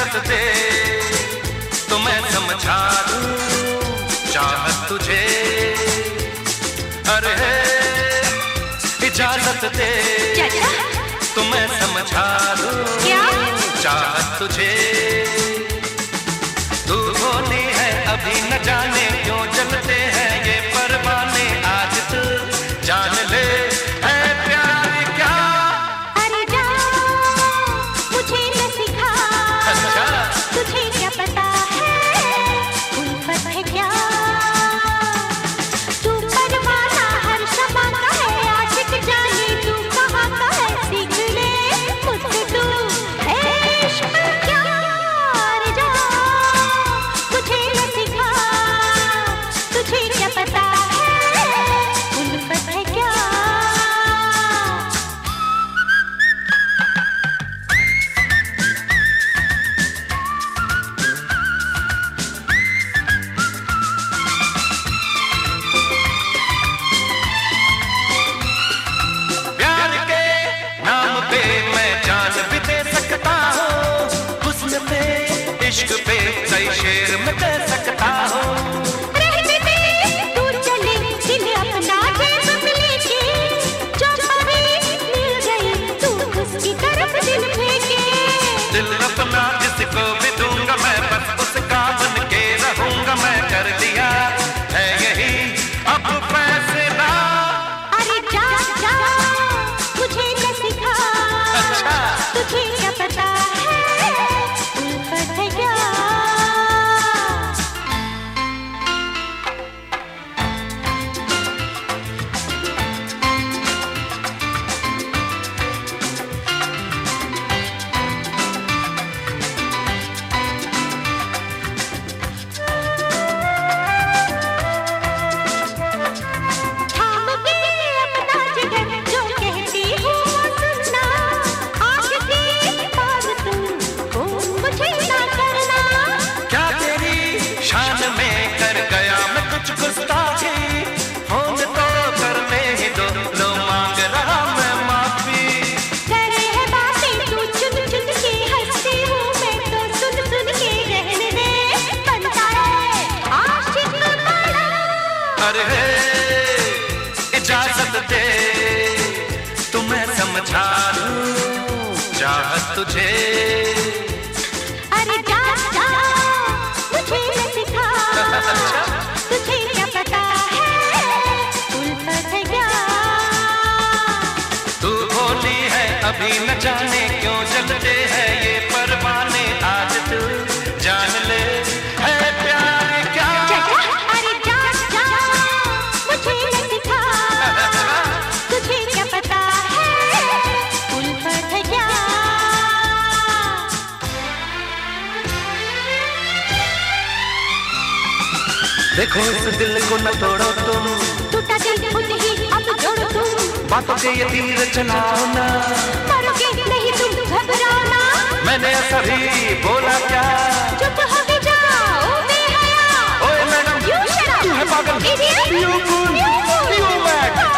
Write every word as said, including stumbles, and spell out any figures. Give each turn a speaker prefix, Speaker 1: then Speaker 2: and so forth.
Speaker 1: इजाजत दे तो मैं समझा दूं चाहत तुझे। अरे इजाजत दे तो मैं समझा दूं चाहत तुझे। तू होनी है अभी न जाने क्यों जलते हैं ये परवाने, आज तू जान ले है प्यार क्या।
Speaker 2: अरे जा मुझे न सिखा,
Speaker 1: अच्छा
Speaker 2: तुझे क्या पता है उल्फत है क्या। तू परवाना हर शबा का है, आशिक जाने तू कहाँ का है, सीख ले मुझसे तू है इश्क क्या। अरे जा मुझे न सिखा, तुझे क्या पता है उल्फत है क्या।
Speaker 1: प्यार के नाम पे मैं जान भी दे सकता हूँ, हुस्न पे इश्क पे कई शेर मैं कह सकता हूँ।
Speaker 2: रहने दे दूर चले दिल अपना जेब में लेके, जो परी मिल गई तू उसकी तरफ दिल फेंके।
Speaker 1: दिल अपना जिसको भी दूंगा मैं, बस उसका बन के रहूंगा मैं, कर दिया है यही अब फैसला।
Speaker 2: अरे जा जा मुझे न सिखा,
Speaker 1: अच्छा
Speaker 2: तुझे क्या पता है उल्फत है क्या। थाम के अपना जिगर जो कहती हूँ वो सुनना, आँख की बात तुमको मुझे ना करना।
Speaker 1: क्या तेरी शान में कर गया मैं कुछ गुस्ताखी, फोन तो करने ही दो लो मांग रहा मैं माफी।
Speaker 2: करे है बातें तू चुन चुन के, हंसती हूँ मैं तो सुन सुन के, रहने दे बनता है आशिक बड़ा।
Speaker 1: अरे इजाजत दे तो मैं समझा दूं चाहत तुझे।
Speaker 2: अरे जा जा मुझे न सिखा, तुझे क्या पता है उल्फत है क्या।
Speaker 1: तू भोली है अभी न जाने क्यों जलते हैं ये परवाने, आज तू जान ले है प्यार क्या।
Speaker 2: अरे जा जा मुझे न सिखा, तुझे क्या पता है उल्फत है क्या।
Speaker 1: देखो इस दिल को न तोड़ो तुम,
Speaker 2: टूटा दिल खुद ही अब जोड़ो तुम,
Speaker 1: बातों के ये तीर चलाओ ना,
Speaker 2: मरोगे नहीं तुम घबराओ ना।
Speaker 1: मैंने सभी बोला क्या।
Speaker 2: चुप हो के जाओ बेहया,
Speaker 1: ओए मैडम
Speaker 2: You shut up,
Speaker 1: तू है पागल,
Speaker 2: idiot,
Speaker 1: You fool,
Speaker 2: You fool,
Speaker 1: You mad।